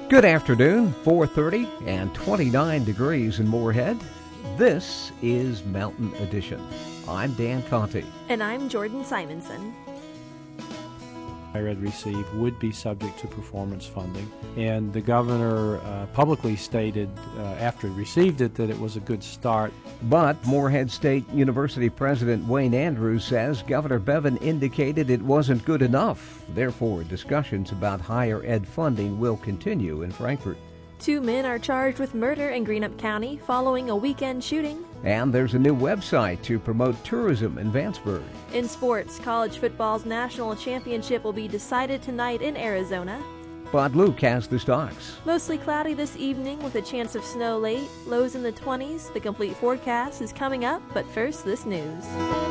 Good afternoon, 4:30 and 29 degrees in Moorhead. This is Mountain Edition. I'm Dan Conti. And I'm Jordan Simonson. Higher ed received would be subject to performance funding, and the governor publicly stated after he received it that it was a good start. But Moorhead State University President Wayne Andrews says Governor Bevin indicated it wasn't good enough. Therefore, discussions about higher ed funding will continue in Frankfort. 2 men are charged with murder in Greenup County following a weekend shooting. And there's a new website to promote tourism in Vanceburg. In sports, college football's national championship will be decided tonight in Arizona. But Luke has the stocks. Mostly cloudy this evening with a chance of snow late, lows in the 20s. The complete forecast is coming up, but first, this news.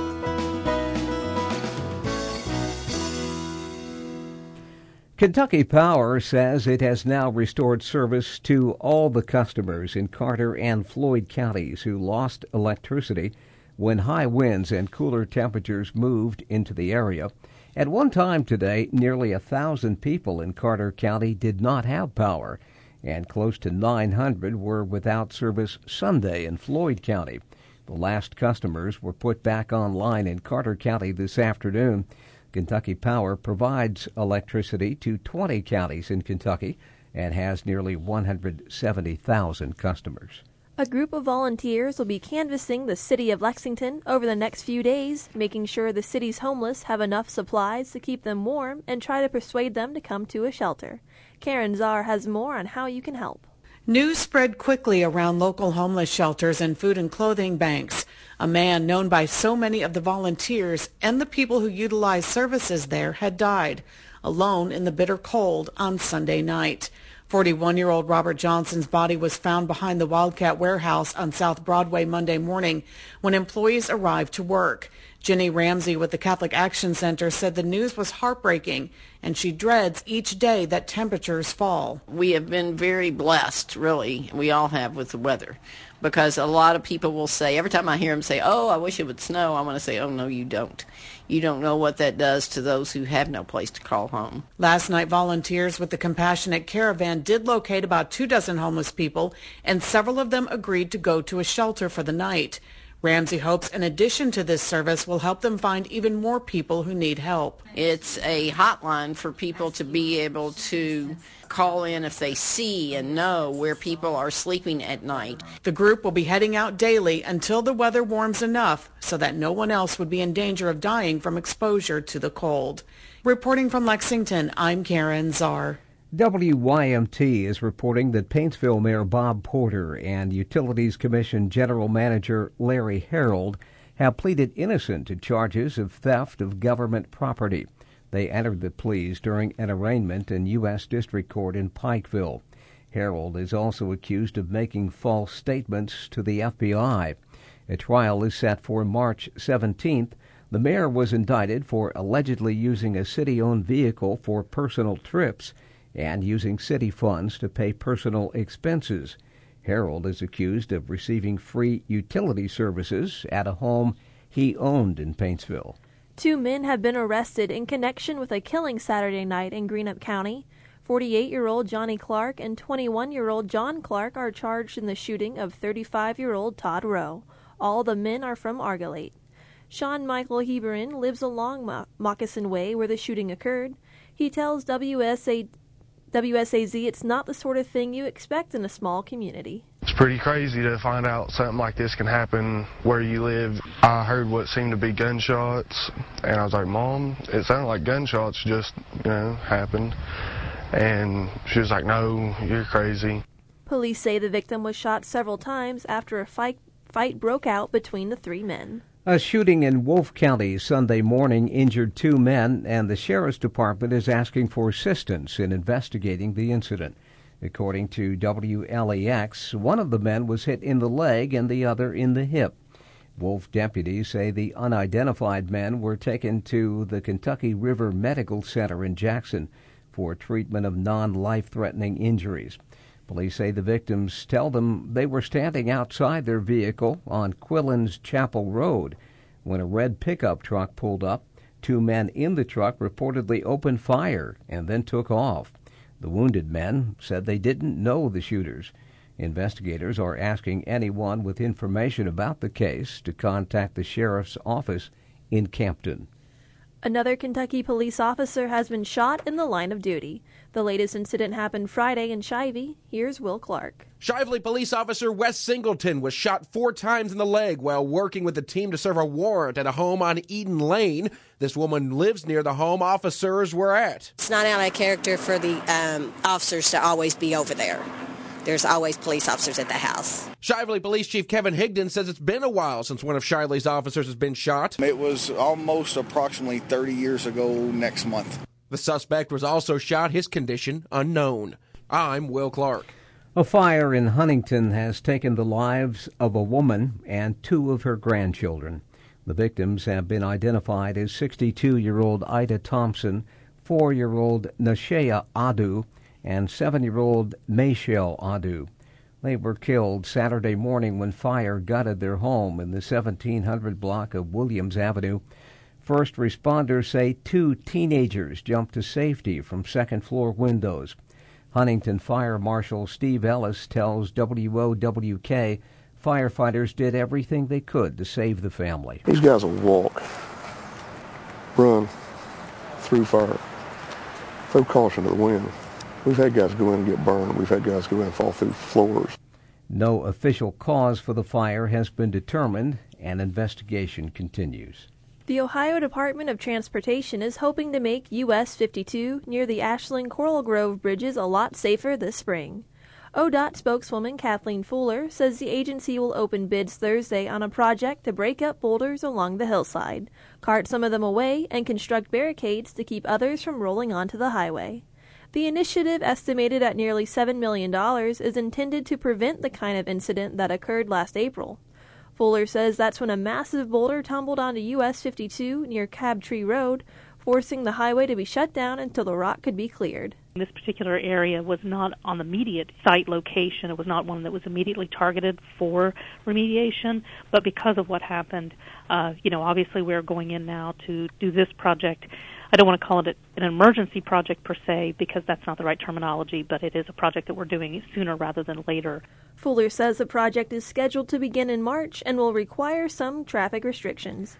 Kentucky Power says it has now restored service to all the customers in Carter and Floyd counties who lost electricity when high winds and cooler temperatures moved into the area. At one time today, nearly 1,000 people in Carter County did not have power, and close to 900 were without service Sunday in Floyd County. The last customers were put back online in Carter County this afternoon. Kentucky Power provides electricity to 20 counties in Kentucky and has nearly 170,000 customers. A group of volunteers will be canvassing the city of Lexington over the next few days, making sure the city's homeless have enough supplies to keep them warm and try to persuade them to come to a shelter. Karen Czar has more on how you can help. News spread quickly around local homeless shelters and food and clothing banks. A man known by so many of the volunteers and the people who utilize services there had died, alone in the bitter cold on Sunday night. 41-year-old Robert Johnson's body was found behind the Wildcat Warehouse on South Broadway Monday morning when employees arrived to work. Jenny Ramsey with the Catholic Action Center said the news was heartbreaking, and she dreads each day that temperatures fall. We have been very blessed, really, we all have, with the weather, because a lot of people will say, every time I hear them say, oh, I wish it would snow, I want to say, oh, no, you don't. You don't know what that does to those who have no place to call home. Last night, volunteers with the Compassionate Caravan did locate about 24 homeless people, and several of them agreed to go to a shelter for the night. Ramsey hopes in addition to this service will help them find even more people who need help. It's a hotline for people to be able to call in if they see and know where people are sleeping at night. The group will be heading out daily until the weather warms enough so that no one else would be in danger of dying from exposure to the cold. Reporting from Lexington, I'm Karen Czar. WYMT is reporting that Paintsville Mayor Bob Porter and Utilities Commission General Manager Larry Harold have pleaded innocent to charges of theft of government property. They entered the pleas during an arraignment in U.S. District Court in Pikeville. Harold is also accused of making false statements to the FBI. A trial is set for March 17th. The mayor was indicted for allegedly using a city-owned vehicle for personal trips and using city funds to pay personal expenses. Harold is accused of receiving free utility services at a home he owned in Paintsville. 2 men have been arrested in connection with a killing Saturday night in Greenup County. 48-year-old Johnny Clark and 21-year-old John Clark are charged in the shooting of 35-year-old Todd Rowe. All the men are from Argolate. Sean Michael Heberin lives along Moccasin Way where the shooting occurred. He tells WSAZ it's not the sort of thing you expect in a small community. It's pretty crazy to find out something like this can happen where you live. I heard what seemed to be gunshots, and I was like, Mom, it sounded like gunshots just, happened. And she was like, no, you're crazy. Police say the victim was shot several times after a fight broke out between the 3 men. A shooting in Wolfe County Sunday morning injured 2 men, and the Sheriff's Department is asking for assistance in investigating the incident. According to WLEX, one of the men was hit in the leg and the other in the hip. Wolfe deputies say the unidentified men were taken to the Kentucky River Medical Center in Jackson for treatment of non-life-threatening injuries. Police say the victims tell them they were standing outside their vehicle on Quillen's Chapel Road when a red pickup truck pulled up. 2 men in the truck reportedly opened fire and then took off. The wounded men said they didn't know the shooters. Investigators are asking anyone with information about the case to contact the sheriff's office in Campton. Another Kentucky police officer has been shot in the line of duty. The latest incident happened Friday in Shively. Here's Will Clark. Shively police officer Wes Singleton was shot 4 times in the leg while working with the team to serve a warrant at a home on Eden Lane. This woman lives near the home officers were at. It's not out of character for the officers to always be over there. There's always police officers at the house. Shively Police Chief Kevin Higdon says it's been a while since one of Shively's officers has been shot. It was almost approximately 30 years ago next month. The suspect was also shot, his condition unknown. I'm Will Clark. A fire in Huntington has taken the lives of a woman and 2 of her grandchildren. The victims have been identified as 62-year-old Ida Thompson, 4-year-old Nashea Adu, and 7-year-old Mayshell Adu. They were killed Saturday morning when fire gutted their home in the 1700 block of Williams Avenue. First responders say 2 teenagers jumped to safety from second-floor windows. Huntington Fire Marshal Steve Ellis tells WOWK firefighters did everything they could to save the family. These guys will walk, run through fire, throw caution to the wind. We've had guys go in and get burned. We've had guys go in and fall through floors. No official cause for the fire has been determined, and investigation continues. The Ohio Department of Transportation is hoping to make US 52 near the Ashland Coral Grove bridges a lot safer this spring. ODOT spokeswoman Kathleen Fuller says the agency will open bids Thursday on a project to break up boulders along the hillside, cart some of them away, and construct barricades to keep others from rolling onto the highway. The initiative, estimated at nearly $7 million, is intended to prevent the kind of incident that occurred last April. Fuller says that's when a massive boulder tumbled onto US 52 near Cabtree Road, forcing the highway to be shut down until the rock could be cleared. This particular area was not on the immediate site location. It was not one that was immediately targeted for remediation, but because of what happened, obviously we're going in now to do this project. I don't want to call it an emergency project per se because that's not the right terminology, but it is a project that we're doing sooner rather than later. Fuller says the project is scheduled to begin in March and will require some traffic restrictions.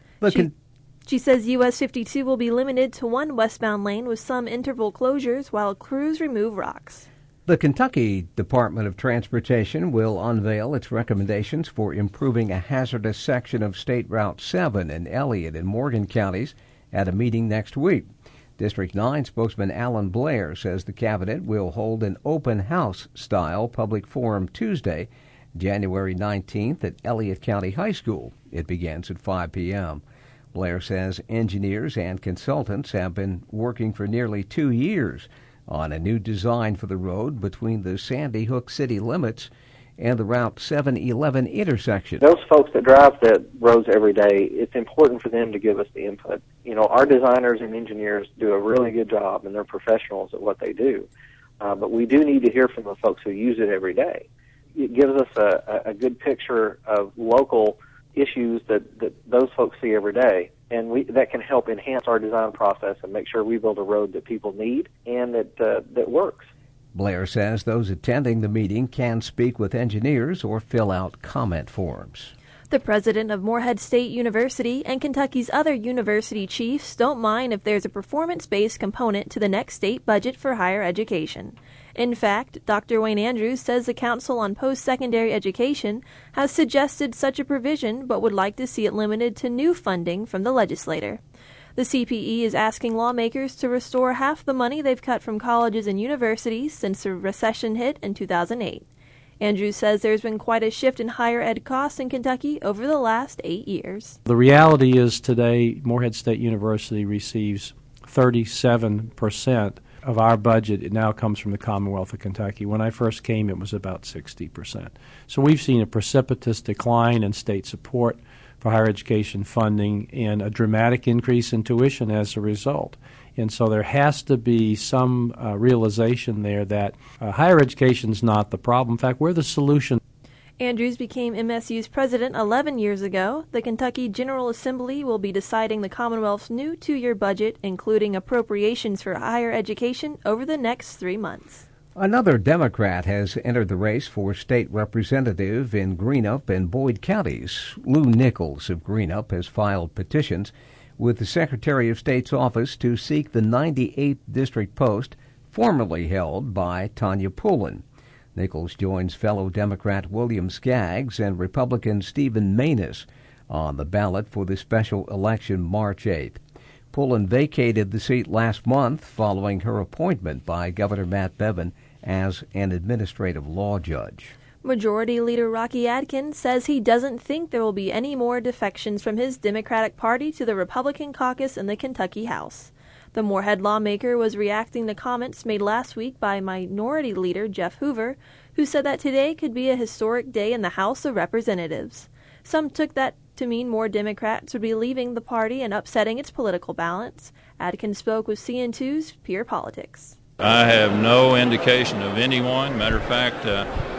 She says US 52 will be limited to one westbound lane with some interval closures while crews remove rocks. The Kentucky Department of Transportation will unveil its recommendations for improving a hazardous section of State Route 7 in Elliott and Morgan counties at a meeting next week. District 9 spokesman Alan Blair says the cabinet will hold an open house-style public forum Tuesday, January 19th at Elliott County High School. It begins at 5 p.m. Blair says engineers and consultants have been working for nearly 2 years on a new design for the road between the Sandy Hook city limits and the Route 711 intersection. Those folks that drive the roads every day, it's important for them to give us the input. Our designers and engineers do a really good job, and they're professionals at what they do. But we do need to hear from the folks who use it every day. It gives us a good picture of local issues that those folks see every day, and that can help enhance our design process and make sure we build a road that people need and that works. Blair says those attending the meeting can speak with engineers or fill out comment forms. The president of Morehead State University and Kentucky's other university chiefs don't mind if there's a performance-based component to the next state budget for higher education. In fact, Dr. Wayne Andrews says the Council on Post-Secondary Education has suggested such a provision but would like to see it limited to new funding from the legislator. The CPE is asking lawmakers to restore half the money they've cut from colleges and universities since the recession hit in 2008. Andrews says there's been quite a shift in higher ed costs in Kentucky over the last 8 years. The reality is today Morehead State University receives 37% of our budget. It now comes from the Commonwealth of Kentucky. When I first came, it was about 60%. So we've seen a precipitous decline in state support for higher education funding and a dramatic increase in tuition as a result. And so there has to be some realization there that higher education is not the problem. In fact, we're the solution. Andrews became MSU's president 11 years ago. The Kentucky General Assembly will be deciding the Commonwealth's new 2-year budget, including appropriations for higher education, over the next 3 months. Another Democrat has entered the race for state representative in Greenup and Boyd counties. Lou Nichols of Greenup has filed petitions with the Secretary of State's office to seek the 98th district post formerly held by Tanya Pullen. Nichols joins fellow Democrat William Skaggs and Republican Stephen Maness on the ballot for the special election March 8th. Pullen vacated the seat last month following her appointment by Governor Matt Bevin as an administrative law judge. Majority Leader Rocky Adkins says he doesn't think there will be any more defections from his Democratic Party to the Republican caucus in the Kentucky House. The Moorhead lawmaker was reacting to comments made last week by Minority Leader Jeff Hoover, who said that today could be a historic day in the House of Representatives. Some took that to mean more Democrats would be leaving the party and upsetting its political balance. Adkins spoke with CN2's Pure Politics. I have no indication of anyone. Matter of fact,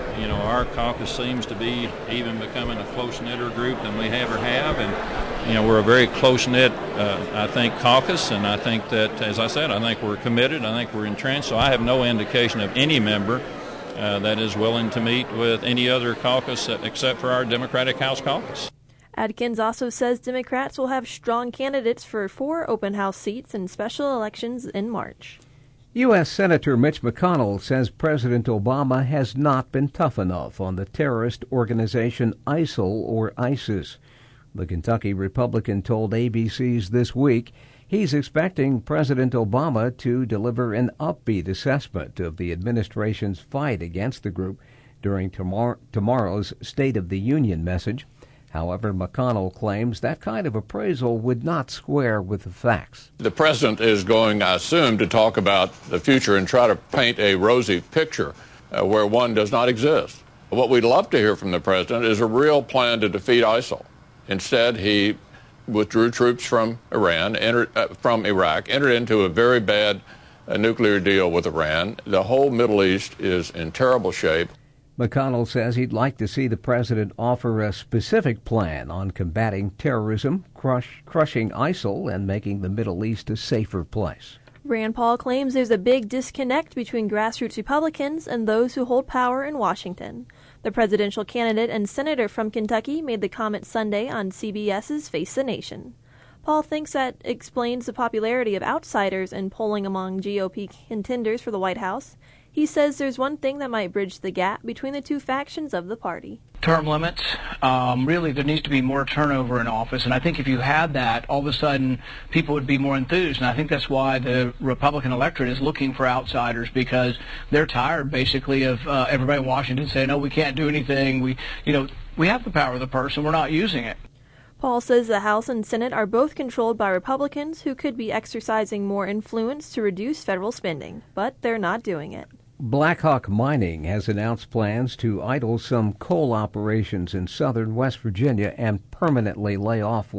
our caucus seems to be even becoming a close-knitter group than we ever have. And, we're a very close-knit, I think, caucus. And I think that, as I said, I think we're committed. I think we're entrenched. So I have no indication of any member that is willing to meet with any other caucus except for our Democratic House caucus. Adkins also says Democrats will have strong candidates for 4 open house seats in special elections in March. U.S. Senator Mitch McConnell says President Obama has not been tough enough on the terrorist organization ISIL or ISIS. The Kentucky Republican told ABC's This Week he's expecting President Obama to deliver an upbeat assessment of the administration's fight against the group during tomorrow's State of the Union message. However, McConnell claims that kind of appraisal would not square with the facts. The president is going, I assume, to talk about the future and try to paint a rosy picture where one does not exist. What we'd love to hear from the president is a real plan to defeat ISIL. Instead, he withdrew troops from Iraq, entered into a very bad nuclear deal with Iran. The whole Middle East is in terrible shape. McConnell says he'd like to see the president offer a specific plan on combating terrorism, crushing ISIL, and making the Middle East a safer place. Rand Paul claims there's a big disconnect between grassroots Republicans and those who hold power in Washington. The presidential candidate and senator from Kentucky made the comment Sunday on CBS's Face the Nation. Paul thinks that explains the popularity of outsiders in polling among GOP contenders for the White House. He says there's one thing that might bridge the gap between the two factions of the party. Term limits. Really, there needs to be more turnover in office. And I think if you had that, all of a sudden, people would be more enthused. And I think that's why the Republican electorate is looking for outsiders, because they're tired, basically, of everybody in Washington saying, "Oh, we can't do anything. We have the power of the purse, and we're not using it." Paul says the House and Senate are both controlled by Republicans who could be exercising more influence to reduce federal spending, but they're not doing it. Blackhawk Mining has announced plans to idle some coal operations in southern West Virginia and permanently lay off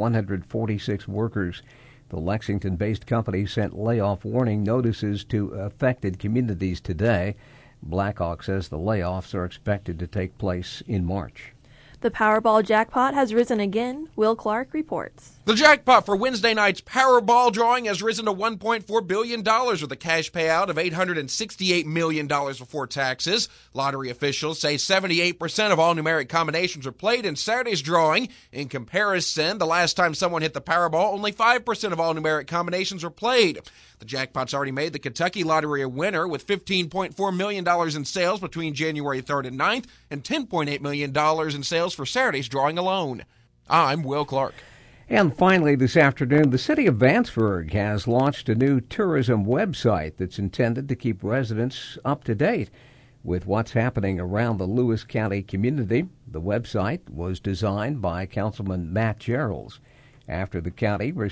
146 workers. The Lexington-based company sent layoff warning notices to affected communities today. Blackhawk says the layoffs are expected to take place in March. The Powerball jackpot has risen again. Will Clark reports. The jackpot for Wednesday night's Powerball drawing has risen to $1.4 billion with a cash payout of $868 million before taxes. Lottery officials say 78% of all numeric combinations are played in Saturday's drawing. In comparison, the last time someone hit the Powerball, only 5% of all numeric combinations were played. The jackpot's already made the Kentucky Lottery a winner with $15.4 million in sales between January 3rd and 9th and $10.8 million in sales for Saturday's drawing alone. I'm Will Clark. And finally this afternoon, the city of Vanceburg has launched a new tourism website that's intended to keep residents up to date with what's happening around the Lewis County community. The website was designed by Councilman Matt Geralds after the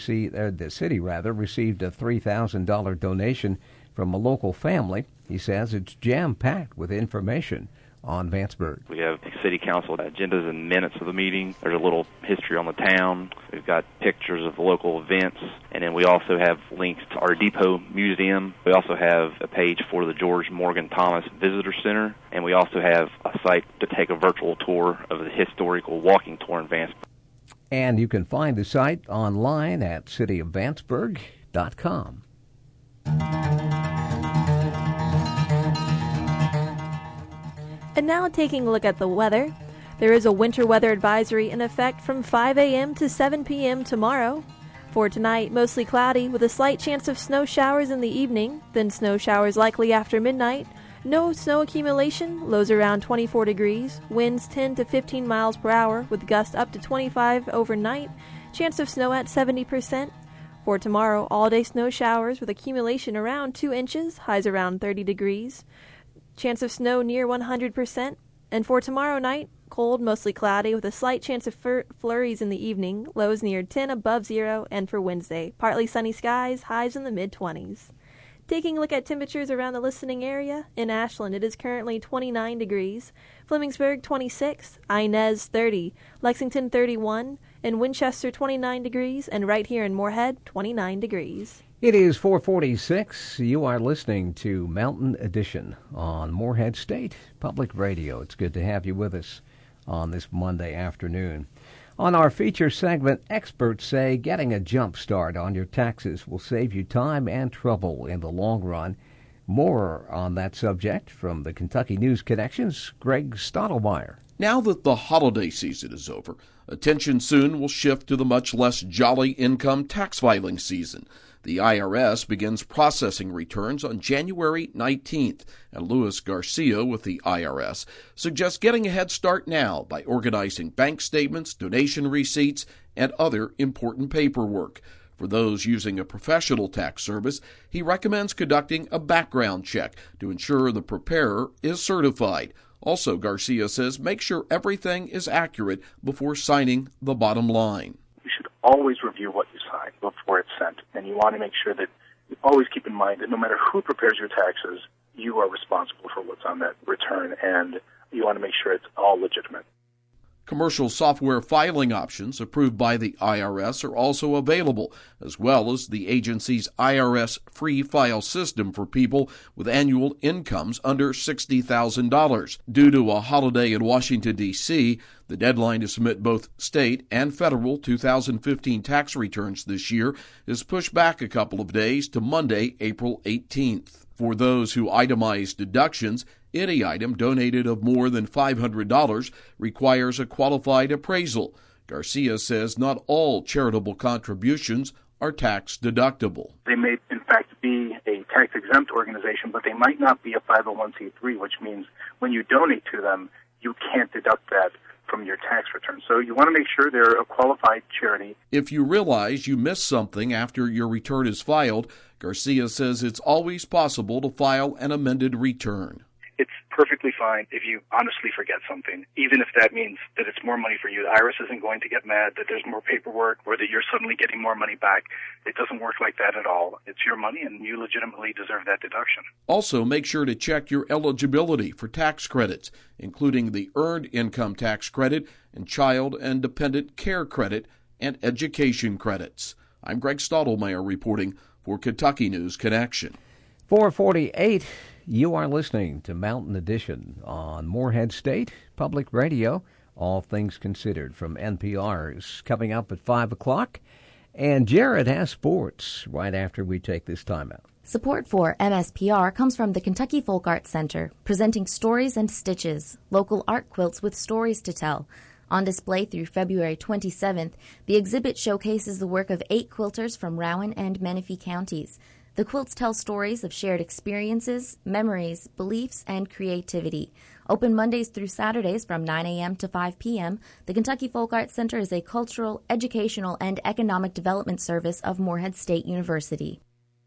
city received a $3,000 donation from a local family. He says it's jam-packed with information on Vanceburg. We have city council agendas and minutes of the meeting. There's a little history on the town. We've got pictures of the local events, and then we also have links to our depot museum. We also have a page for the George Morgan Thomas Visitor Center, and we also have a site to take a virtual tour of the historical walking tour in Vanceburg. And you can find the site online at cityofvanceburg.com. And now taking a look at the weather. There is a winter weather advisory in effect from 5 a.m. to 7 p.m. tomorrow. For tonight, mostly cloudy with a slight chance of snow showers in the evening, then snow showers likely after midnight. No snow accumulation, lows around 24 degrees, winds 10 to 15 miles per hour with gusts up to 25 overnight, chance of snow at 70%. For tomorrow, all-day snow showers with accumulation around 2 inches, highs around 30 degrees. Chance of snow near 100%. And for tomorrow night, cold, mostly cloudy, with a slight chance of flurries in the evening, lows near 10 above zero. And for Wednesday, partly sunny skies, highs in the mid-20s. Taking a look at temperatures around the listening area, in Ashland it is currently 29 degrees, Flemingsburg 26, Inez 30, Lexington 31, and Winchester 29 degrees, and right here in Moorhead 29 degrees. It is 4:46. You are listening to Mountain Edition on Moorhead State Public Radio. It's good to have you with us on this Monday afternoon. On our feature segment, experts say getting a jump start on your taxes will save you time and trouble in the long run. More on that subject from the Kentucky News Connection's Greg Stottlemyre. Now that the holiday season is over, attention soon will shift to the much less jolly income tax filing season. The IRS begins processing returns on January 19th, and Luis Garcia with the IRS suggests getting a head start now by organizing bank statements, donation receipts, and other important paperwork. For those using a professional tax service, he recommends conducting a background check to ensure the preparer is certified. Also, Garcia says make sure everything is accurate before signing the bottom line. You should always review what you sign before it's sent, and you want to make sure that you always keep in mind that no matter who prepares your taxes, you are responsible for what's on that return, and you want to make sure it's all legitimate. Commercial software filing options approved by the IRS are also available, as well as the agency's IRS free file system for people with annual incomes under $60,000. Due to a holiday in Washington, D.C., the deadline to submit both state and federal 2015 tax returns this year is pushed back a couple of days to Monday, April 18th. For those who itemize deductions, any item donated of more than $500 requires a qualified appraisal. Garcia says not all charitable contributions are tax deductible. They may, in fact, be a tax-exempt organization, but they might not be a 501c3, which means when you donate to them, you can't deduct that from your tax return. So you want to make sure they're a qualified charity. If you realize you missed something after your return is filed, Garcia says it's always possible to file an amended return. It's perfectly fine if you honestly forget something, even if that means that it's more money for you. The IRS isn't going to get mad that there's more paperwork or that you're suddenly getting more money back. It doesn't work like that at all. It's your money, and you legitimately deserve that deduction. Also, make sure to check your eligibility for tax credits, including the Earned Income Tax Credit and Child and Dependent Care Credit and Education Credits. I'm Greg Stottlemyre reporting for Kentucky News Connection. 4:48. You are listening to Mountain Edition on Moorhead State Public Radio. All things considered from NPR is coming up at 5 o'clock. And Jared has sports right after we take this time out. Support for MSPR comes from the Kentucky Folk Arts Center, presenting Stories and Stitches, local art quilts with stories to tell. On display through February 27th, the exhibit showcases the work of 8 quilters from Rowan and Menifee counties. The quilts tell stories of shared experiences, memories, beliefs, and creativity. Open Mondays through Saturdays from 9 a.m. to 5 p.m., the Kentucky Folk Arts Center is a cultural, educational, and economic development service of Moorhead State University.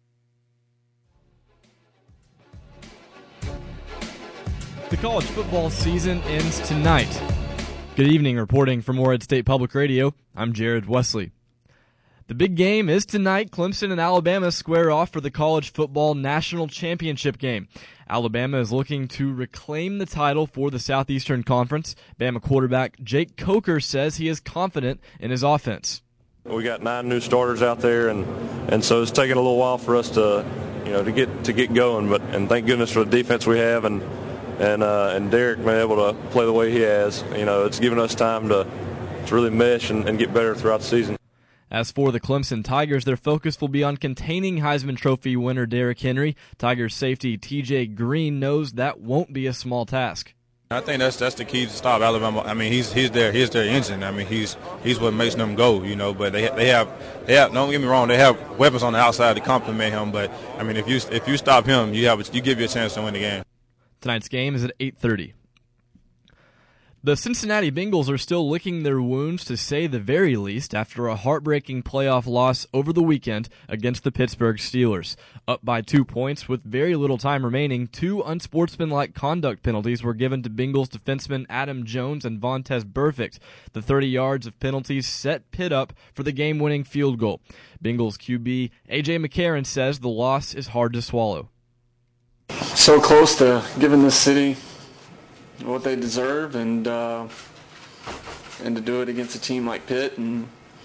The college football season ends tonight. Good evening, reporting from Moorhead State Public Radio, I'm Jared Wesley. The big game is tonight. Clemson and Alabama square off for the college football national championship game. Alabama is looking to reclaim the title for the Southeastern Conference. Bama quarterback Jake Coker says he is confident in his offense. We got 9 new starters out there, and so it's taken a little while for us to get going. And thank goodness for the defense we have, and Derek being able to play the way he has. It's given us time to really mesh and get better throughout the season. As for the Clemson Tigers, their focus will be on containing Heisman Trophy winner Derrick Henry. Tigers safety T.J. Green knows that won't be a small task. I think that's the key to stop Alabama. I mean, he's their engine. I mean, he's what makes them go. But they have. Don't get me wrong. They have weapons on the outside to complement him. But I mean, if you stop him, you give you a chance to win the game. Tonight's game is at 8:30. The Cincinnati Bengals are still licking their wounds, to say the very least, after a heartbreaking playoff loss over the weekend against the Pittsburgh Steelers. Up by 2 points with very little time remaining, 2 unsportsmanlike conduct penalties were given to Bengals defensemen Adam Jones and Vontaze Burfict. The 30 yards of penalties set Pitt up for the game-winning field goal. Bengals QB A.J. McCarron says the loss is hard to swallow. So close to giving this city what they deserve, and to do it against a team like Pitt, and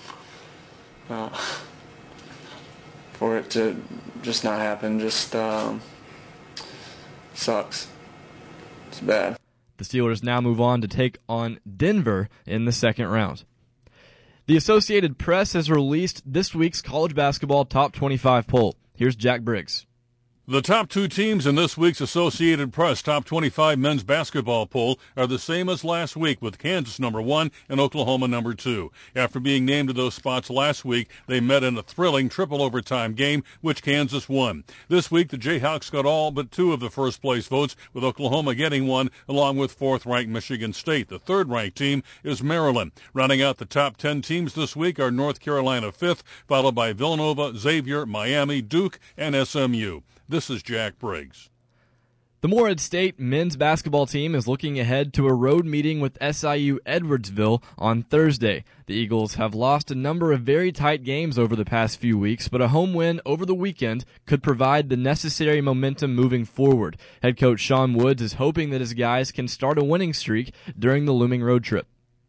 for it to just not happen just sucks. It's bad. The Steelers now move on to take on Denver in the second round. The Associated Press has released this week's college basketball top 25 poll. Here's Jack Briggs. The top 2 teams in this week's Associated Press Top 25 men's basketball poll are the same as last week, with Kansas number 1 and Oklahoma number 2. After being named to those spots last week, they met in a thrilling triple overtime game, which Kansas won. This week, the Jayhawks got all but 2 of the first-place votes, with Oklahoma getting 1, along with 4th-ranked Michigan State. The 3rd-ranked team is Maryland. Rounding out the top 10 teams this week are North Carolina 5th, followed by Villanova, Xavier, Miami, Duke, and SMU. This is Jack Briggs. The Morehead State men's basketball team is looking ahead to a road meeting with SIU Edwardsville on Thursday. The Eagles have lost a number of very tight games over the past few weeks, but a home win over the weekend could provide the necessary momentum moving forward. Head coach Sean Woods is hoping that his guys can start a winning streak during the looming road trip.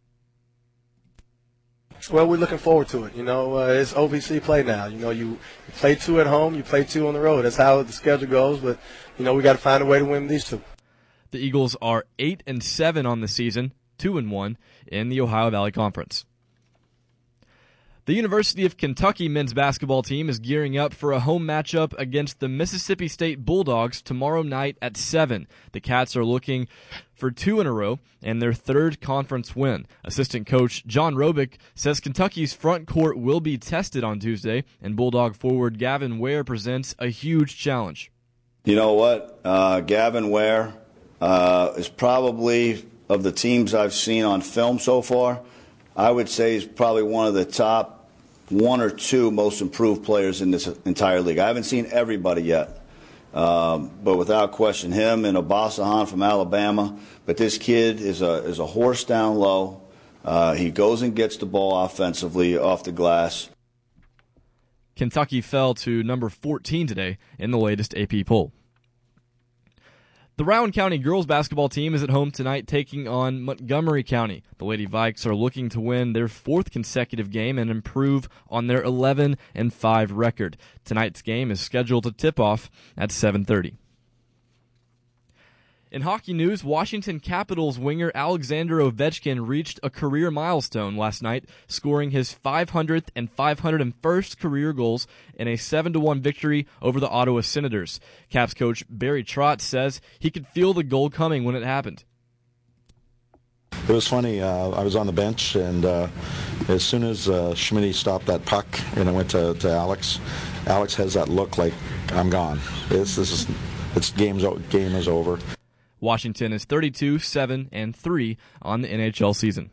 Well, we're looking forward to it. It's OVC play now. You play 2 at home, you play 2 on the road. That's how the schedule goes, but, we got to find a way to win these 2. The Eagles are 8-7 on the season, 2-1 in the Ohio Valley Conference. The University of Kentucky men's basketball team is gearing up for a home matchup against the Mississippi State Bulldogs tomorrow night at 7. The Cats are looking for 2 in a row and their 3rd conference win. Assistant coach John Robick says Kentucky's front court will be tested on Tuesday, and Bulldog forward Gavin Ware presents a huge challenge. You know what? Gavin Ware is probably, of the teams I've seen on film so far, I would say he's probably one of the top 1 or 2 most improved players in this entire league. I haven't seen everybody yet, but without question, him and Obasahan from Alabama. But this kid is a horse down low. He goes and gets the ball offensively off the glass. Kentucky fell to number 14 today in the latest AP poll. The Rowan County girls basketball team is at home tonight taking on Montgomery County. The Lady Vikes are looking to win their 4th consecutive game and improve on their 11-5 record. Tonight's game is scheduled to tip off at 7:30. In hockey news, Washington Capitals winger Alexander Ovechkin reached a career milestone last night, scoring his 500th and 501st career goals in a 7-1 victory over the Ottawa Senators. Caps coach Barry Trotz says he could feel the goal coming when it happened. It was funny. I was on the bench, and as soon as Schmidt stopped that puck and I went to Alex, Alex has that look like, I'm gone. Game is over. Washington is 32-7-3 on the NHL season.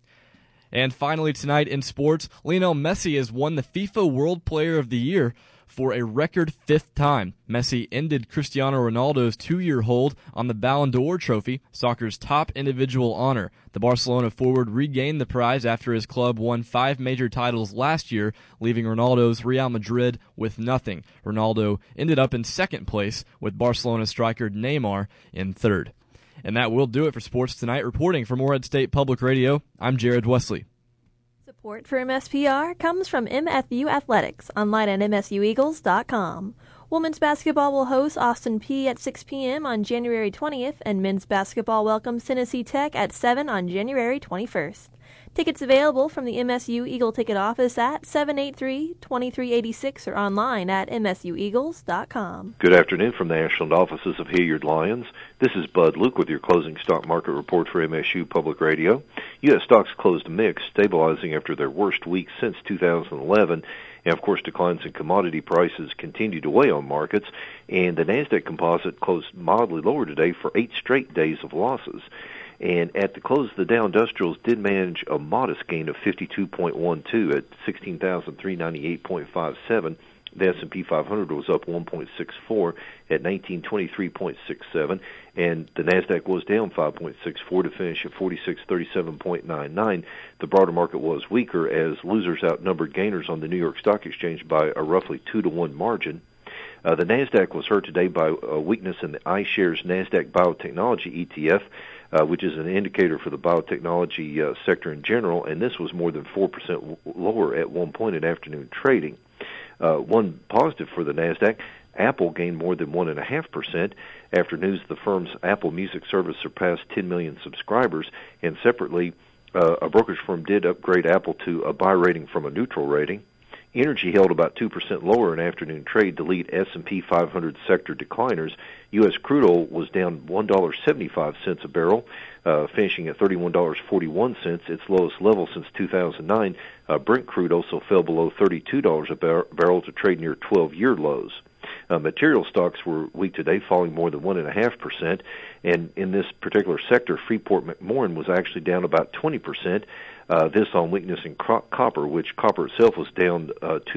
And finally tonight in sports, Lionel Messi has won the FIFA World Player of the Year for a record 5th time. Messi ended Cristiano Ronaldo's 2-year hold on the Ballon d'Or trophy, soccer's top individual honor. The Barcelona forward regained the prize after his club won 5 major titles last year, leaving Ronaldo's Real Madrid with nothing. Ronaldo ended up in 2nd place, with Barcelona striker Neymar in 3rd. And that will do it for Sports Tonight. Reporting for Morehead State Public Radio, I'm Jared Wesley. Support for MSPR comes from MSU Athletics, online at msueagles.com. Women's basketball will host Austin Peay at 6 p.m. on January 20th, and men's basketball welcomes Tennessee Tech at 7 on January 21st. Tickets available from the MSU Eagle Ticket Office at 783-2386 or online at msueagles.com. Good afternoon from the Ashland offices of Hilliard Lyons. This is Bud Luke with your closing stock market report for MSU Public Radio. U.S. stocks closed mixed, stabilizing after their worst week since 2011. And, of course, declines in commodity prices continue to weigh on markets, and the NASDAQ composite closed mildly lower today for 8 straight days of losses. And at the close, the Dow Industrials did manage a modest gain of 52.12 at 16,398.57. The S&P 500 was up 1.64 at 1923.67, and the NASDAQ was down 5.64 to finish at 4637.99. The broader market was weaker as losers outnumbered gainers on the New York Stock Exchange by a roughly 2-to-1 margin. The NASDAQ was hurt today by a weakness in the iShares NASDAQ Biotechnology ETF, which is an indicator for the biotechnology sector in general, and this was more than 4% lower at one point in afternoon trading. One positive for the NASDAQ, Apple gained more than 1.5% after news the firm's Apple Music service surpassed 10 million subscribers, and separately, a brokerage firm did upgrade Apple to a buy rating from a neutral rating. Energy held about 2% lower in afternoon trade to lead S&P 500 sector decliners. U.S. crude oil was down $1.75 a barrel, finishing at $31.41, its lowest level since 2009. Brent crude also fell below $32 a barrel to trade near 12-year lows. Material stocks were weak today, falling more than 1.5%, and in this particular sector, Freeport-McMoRan was actually down about 20%. This on weakness in copper, which copper itself was down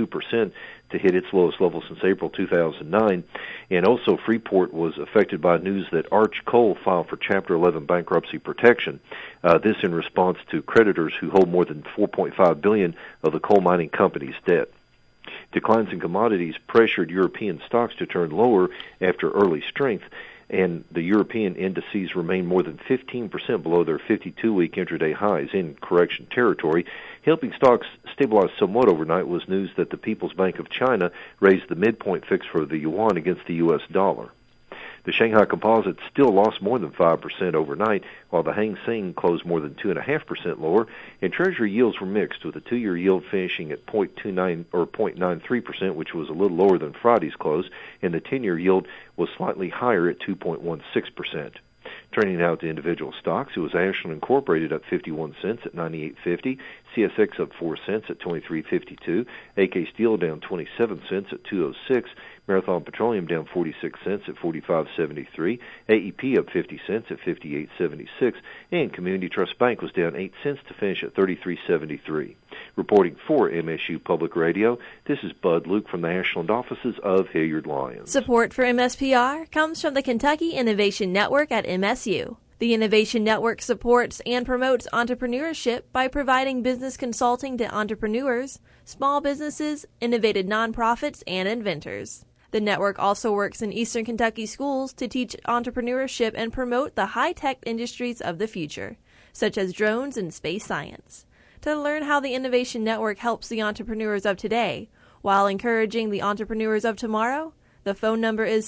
2% to hit its lowest level since April 2009. And also Freeport was affected by news that Arch Coal filed for Chapter 11 bankruptcy protection. This in response to creditors who hold more than $4.5 billion of the coal mining company's debt. Declines in commodities pressured European stocks to turn lower after early strength, and the European indices remain more than 15% below their 52-week intraday highs in correction territory. Helping stocks stabilize somewhat overnight was news that the People's Bank of China raised the midpoint fix for the yuan against the U.S. dollar. The Shanghai Composite still lost more than 5% overnight, while the Hang Seng closed more than 2.5% lower, and Treasury yields were mixed, with the 2-year yield finishing at 0.29 or 0.93%, which was a little lower than Friday's close, and the 10-year yield was slightly higher at 2.16%. Turning now to individual stocks, it was Ashland Incorporated up 51 cents at 98.50, CSX up 4 cents at 23.52, AK Steel down 27 cents at 2.06, Marathon Petroleum down 46 cents at 45.73, AEP up 50 cents at 58.76, and Community Trust Bank was down 8 cents to finish at 33.73. Reporting for MSU Public Radio, this is Bud Luke from the Ashland offices of Hilliard Lyons. Support for MSPR comes from the Kentucky Innovation Network at MSU. The Innovation Network supports and promotes entrepreneurship by providing business consulting to entrepreneurs, small businesses, innovative nonprofits, and inventors. The network also works in Eastern Kentucky schools to teach entrepreneurship and promote the high-tech industries of the future, such as drones and space science. To learn how the Innovation Network helps the entrepreneurs of today while encouraging the entrepreneurs of tomorrow, the phone number is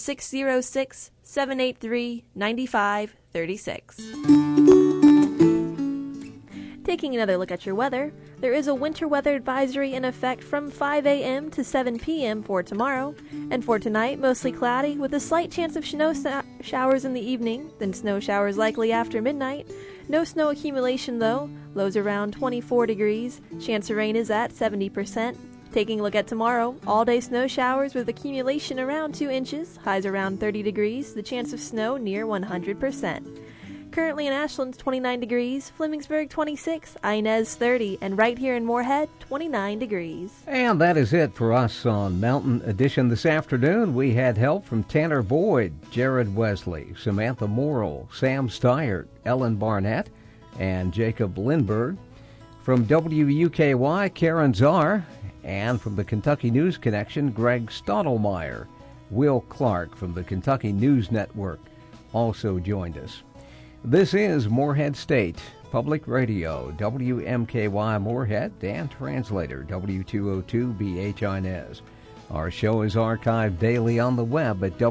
606-783-9536. Taking another look at your weather, there is a winter weather advisory in effect from 5 a.m. to 7 p.m. for tomorrow, and for tonight, mostly cloudy with a slight chance of snow showers in the evening, then snow showers likely after midnight. No snow accumulation though, lows around 24 degrees, chance of rain is at 70%. Taking a look at tomorrow, all-day snow showers with accumulation around 2 inches, highs around 30 degrees, the chance of snow near 100%. Currently in Ashland, 29 degrees, Flemingsburg 26, Inez 30, and right here in Moorhead, 29 degrees. And that is it for us on Mountain Edition this afternoon. We had help from Tanner Boyd, Jared Wesley, Samantha Morrill, Sam Steyert, Ellen Barnett, and Jacob Lindberg. From WUKY, Karen Czar, and from the Kentucky News Connection, Greg Stottlemyre. Will Clark from the Kentucky News Network also joined us. This is Moorhead State Public Radio, WMKY Moorhead, and translator W202BH Inez. Our show is archived daily on the web at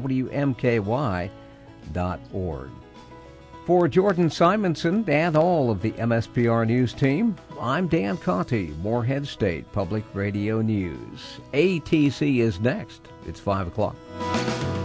WMKY.org. For Jordan Simonson and all of the MSPR News team, I'm Dan Conti, Moorhead State Public Radio News. ATC is next. It's 5 o'clock.